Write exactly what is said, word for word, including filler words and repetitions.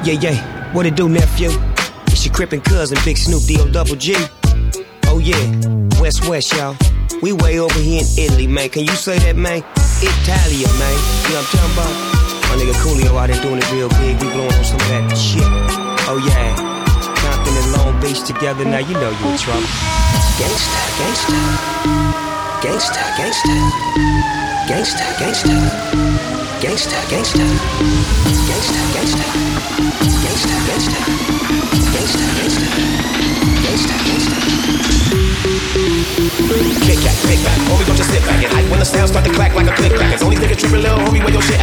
Yeah, yeah, what it do, nephew? It's your crippin' cousin, Big Snoop D O Double G. Oh yeah, West West, y'all. We way over here in Italy, man. Can you say that, man? Italia, man. You know what I'm talking about? My nigga Coolio out there doing it real big. We blowing on some of that shit. Oh yeah, Compton and Long Beach together. Now you know you in trouble. Gangsta, gangsta, gangsta, gangsta, gangsta, gangsta, gangsta, gangsta, gangsta, gangsta, gangsta, gangsta, gangsta, gangsta, gangsta, gangsta. Kick back, kick back, homie, don't just sit back and hype when the sound start to clack like a click back. It's only nigga tripping, little homie, where your shit